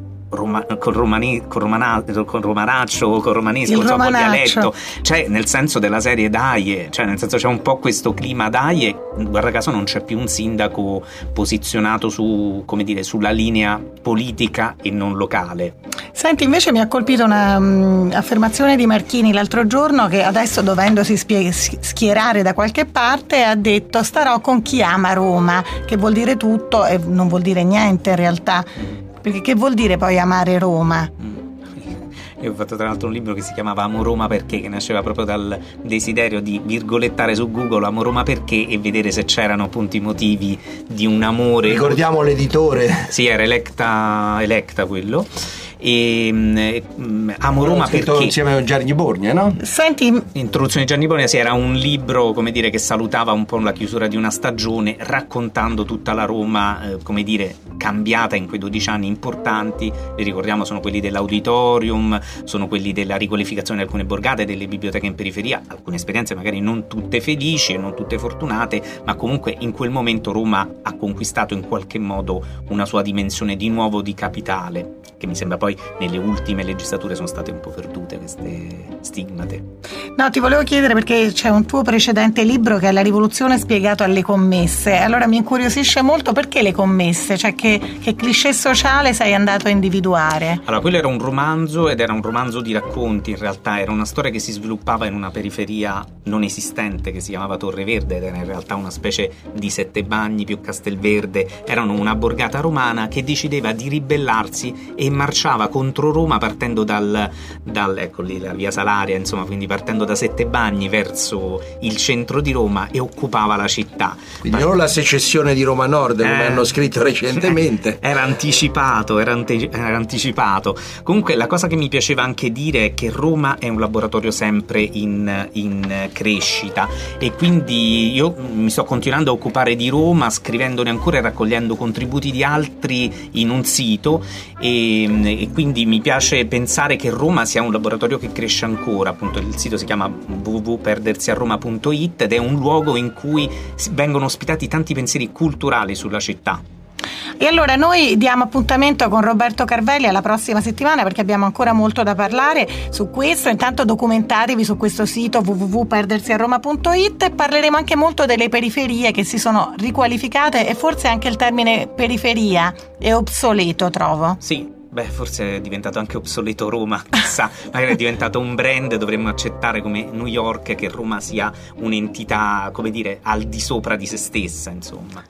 romanaccio, col romanesco, col dialetto, cioè nel senso della serie dai, cioè nel senso c'è un po' questo clima dai, e guarda caso non c'è più un sindaco posizionato su, come dire, sulla linea politica e non locale. Senti, invece mi ha colpito una affermazione di Marchini l'altro giorno, che adesso, dovendosi schierare da qualche parte, ha detto: starò con chi ama Roma, che vuol dire tutto e non vuol dire niente in realtà. Perché che vuol dire poi amare Roma? Io ho fatto tra l'altro un libro che si chiamava Amo Roma perché, che nasceva proprio dal desiderio di virgolettare su Google Amo Roma perché e vedere se c'erano appunto motivi di un amore. Ricordiamo l'editore. Sì, era Electa quello. E Amo Roma perché insieme a Gianni Borgna, no? Senti, l'introduzione di Gianni Borgna, sì, era un libro, come dire, che salutava un po' la chiusura di una stagione, raccontando tutta la Roma, come dire, cambiata in quei 12 anni importanti. Vi ricordiamo, sono quelli dell'auditorium, sono quelli della riqualificazione di alcune borgate, delle biblioteche in periferia, alcune esperienze magari non tutte felici e non tutte fortunate, ma comunque in quel momento Roma ha conquistato in qualche modo una sua dimensione di nuovo di capitale, che mi sembra poi nelle ultime legislature sono state un po' perdute queste stigmate. No, ti volevo chiedere, perché c'è un tuo precedente libro che è La rivoluzione spiegato alle commesse. Allora mi incuriosisce molto, perché le commesse? Cioè che cliché sociale sei andato a individuare? Allora, quello era un romanzo, ed era un romanzo di racconti. In realtà era una storia che si sviluppava in una periferia non esistente che si chiamava Torre Verde, ed era in realtà una specie di Sette Bagni più Castelverde. Erano una borgata romana che decideva di ribellarsi e marciava contro Roma partendo dal ecco lì la via Salaria, insomma, quindi partendo da Sette Bagni verso il centro di Roma, e occupava la città. Quindi non la secessione di Roma Nord, come hanno scritto recentemente. Era anticipato. Comunque la cosa che mi piaceva anche dire è che Roma è un laboratorio sempre in crescita, e quindi io mi sto continuando a occupare di Roma, scrivendone ancora e raccogliendo contributi di altri in un sito, e quindi mi piace pensare che Roma sia un laboratorio che cresce ancora. Appunto il sito si chiama www.perdersiaroma.it ed è un luogo in cui vengono ospitati tanti pensieri culturali sulla città. E allora noi diamo appuntamento con Roberto Carvelli alla prossima settimana, perché abbiamo ancora molto da parlare su questo. Intanto documentatevi su questo sito www.perdersiaroma.it, e parleremo anche molto delle periferie che si sono riqualificate, e forse anche il termine periferia è obsoleto, trovo. Sì. Beh, forse è diventato anche obsoleto Roma, chissà, magari è diventato un brand, dovremmo accettare come New York che Roma sia un'entità, come dire, al di sopra di se stessa, insomma.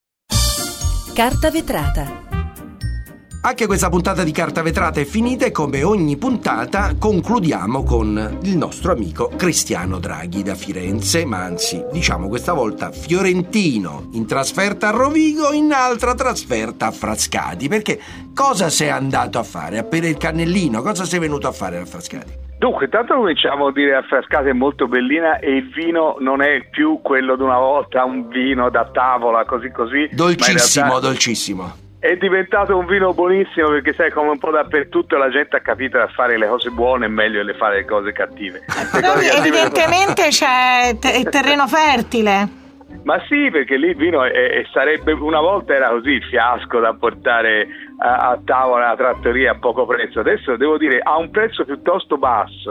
Carta vetrata. Anche questa puntata di Carta Vetrata è finita, e come ogni puntata concludiamo con il nostro amico Cristiano Draghi da Firenze, ma anzi, diciamo questa volta fiorentino, in trasferta a Rovigo, in altra trasferta a Frascati. Perché cosa sei andato a fare? A bere il cannellino? Cosa sei venuto a fare a Frascati? Dunque, intanto cominciamo a dire che Frascati è molto bellina, e il vino non è più quello di una volta, un vino da tavola così. Dolcissimo, dolcissimo. È diventato un vino buonissimo, perché sai, come un po' dappertutto la gente ha capito che fare le cose buone è meglio che fare le cose cattive. Evidentemente c'è terreno fertile. Ma sì, perché lì il vino sarebbe, una volta era così, il fiasco da portare a tavola alla trattoria a poco prezzo. Adesso devo dire a un prezzo piuttosto basso,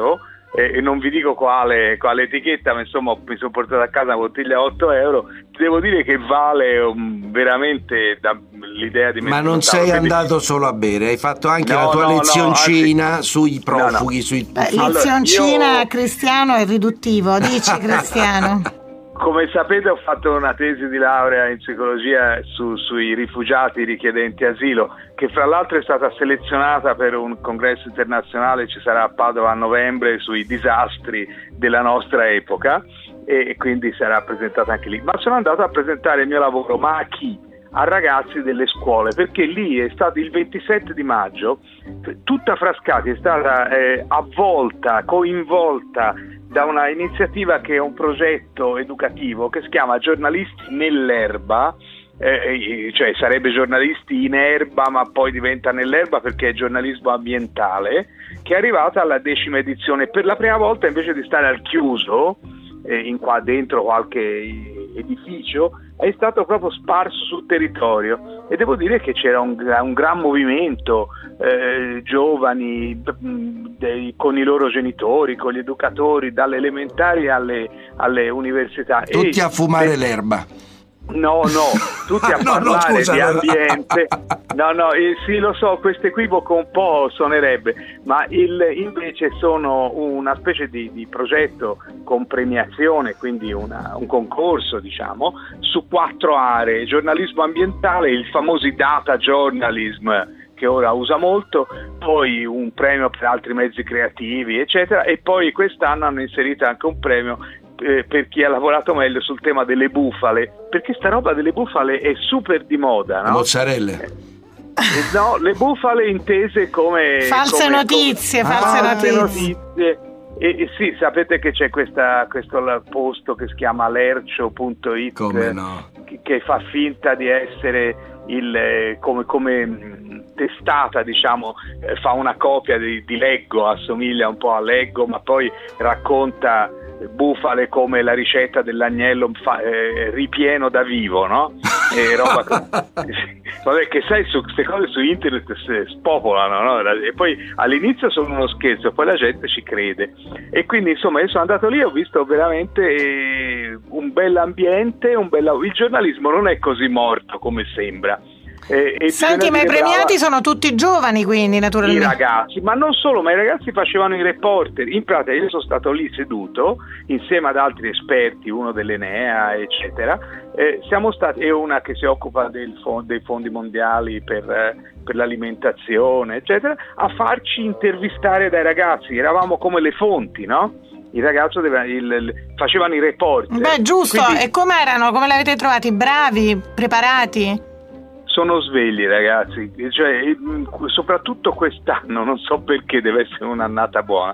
e non vi dico quale etichetta, ma insomma mi sono portato a casa una bottiglia a 8 euro. Devo dire che vale veramente l'idea di mettere. Ma non sei andato solo a bere, hai fatto anche la tua lezioncina sui profughi. Lezioncina, Cristiano, è riduttivo, dici Cristiano. Come sapete, ho fatto una tesi di laurea in psicologia sui rifugiati richiedenti asilo, che fra l'altro è stata selezionata per un congresso internazionale, ci sarà a Padova a novembre, sui disastri della nostra epoca, e quindi sarà presentata anche lì. Ma sono andato a presentare il mio lavoro, ma a chi? A ragazzi delle scuole, perché lì è stato il 27 di maggio, tutta Frascati è stata coinvolta da una iniziativa che è un progetto educativo che si chiama Giornalisti nell'erba, cioè sarebbe giornalisti in erba, ma poi diventa nell'erba perché è giornalismo ambientale, che è arrivata alla 10ª edizione. Per la prima volta, invece di stare al chiuso qua dentro qualche edificio, è stato proprio sparso sul territorio, e devo dire che c'era un gran movimento, giovani con i loro genitori, con gli educatori, dalle elementari alle università. Tutti a fumare l'erba. No, tutti a parlare di ambiente. Sì, lo so, questo equivoco un po' suonerebbe, ma invece sono una specie di progetto con premiazione, quindi un concorso, diciamo, su 4 aree: giornalismo ambientale, il famoso data journalism, che ora usa molto, poi un premio per altri mezzi creativi, eccetera, e poi quest'anno hanno inserito anche un premio per chi ha lavorato meglio sul tema delle bufale, perché sta roba delle bufale è super di moda, no? Mozzarelle. No, le bufale intese come false notizie. E sì, sapete che c'è questo posto che si chiama lercio.it, come no? che fa finta di essere come testata, diciamo, fa una copia di Leggo, assomiglia un po' a Leggo, ma poi racconta bufale come la ricetta dell'agnello ripieno da vivo, no? E roba vabbè, che sai, queste cose su internet spopolano, no? E poi all'inizio sono uno scherzo, poi la gente ci crede, e quindi insomma io sono andato lì e ho visto veramente un bell'ambiente, il giornalismo non è così morto come sembra. Senti, ma i premiati sono tutti giovani, quindi naturalmente. I ragazzi, ma non solo, ma i ragazzi facevano i reporter. In pratica io sono stato lì seduto insieme ad altri esperti, uno dell'Enea, eccetera. Siamo stati, e una che si occupa dei fondi mondiali per l'alimentazione, eccetera, a farci intervistare dai ragazzi. Eravamo come le fonti, no? Il ragazzo facevano i reporter. Beh, giusto. Quindi, e com'erano? Come l'avete trovati? Bravi? Preparati? Sono svegli, ragazzi, cioè, soprattutto quest'anno, non so perché, deve essere un'annata buona.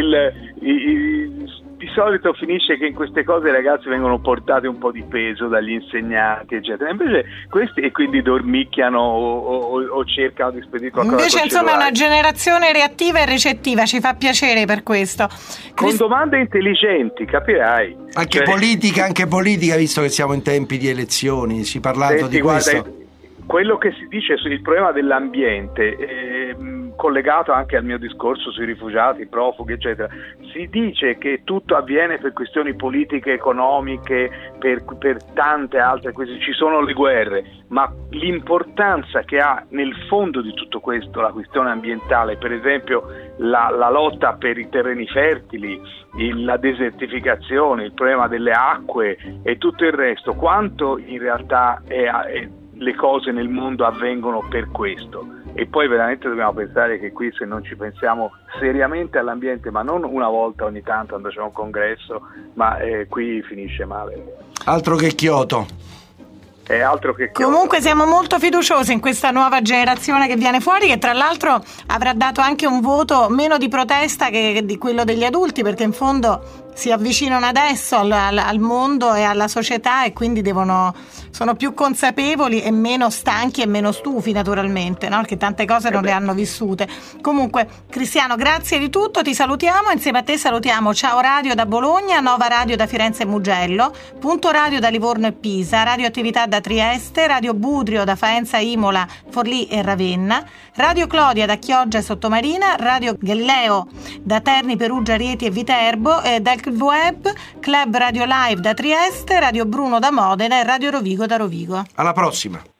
Di solito finisce che in queste cose i ragazzi vengono portati un po' di peso dagli insegnanti, eccetera. Invece questi, e quindi dormicchiano o cercano di spedire qualcosa. Invece insomma è una generazione reattiva e recettiva, ci fa piacere per questo. Con domande intelligenti, capirai. Anche politica, visto che siamo in tempi di elezioni, si è parlato di questo. Guarda, quello che si dice sul problema dell'ambiente, collegato anche al mio discorso sui rifugiati, profughi, eccetera, si dice che tutto avviene per questioni politiche, economiche, per tante altre questioni, ci sono le guerre, ma l'importanza che ha nel fondo di tutto questo la questione ambientale, per esempio la lotta per i terreni fertili, la desertificazione, il problema delle acque e tutto il resto, quanto in realtà le cose nel mondo avvengono per questo. E poi veramente dobbiamo pensare che qui, se non ci pensiamo seriamente all'ambiente, ma non una volta ogni tanto quando c'è un congresso, ma qui finisce male. Altro che Kyoto. Comunque siamo molto fiduciosi in questa nuova generazione che viene fuori, che tra l'altro avrà dato anche un voto meno di protesta che di quello degli adulti, perché in fondo si avvicinano adesso al mondo e alla società, e quindi sono più consapevoli e meno stanchi e meno stufi, naturalmente, no? Perché tante cose non le hanno vissute. Comunque, Cristiano, grazie di tutto, ti salutiamo, insieme a te salutiamo Ciao Radio da Bologna, Nova Radio da Firenze e Mugello, Punto Radio da Livorno e Pisa, Radio Attività da Trieste, Radio Budrio da Faenza, Imola, Forlì e Ravenna, Radio Clodia da Chioggia e Sottomarina, Radio Galileo da Terni, Perugia, Rieti e Viterbo, e dal web Club Radio Live da Trieste, Radio Bruno da Modena e Radio Rovigo da Rovigo. Alla prossima!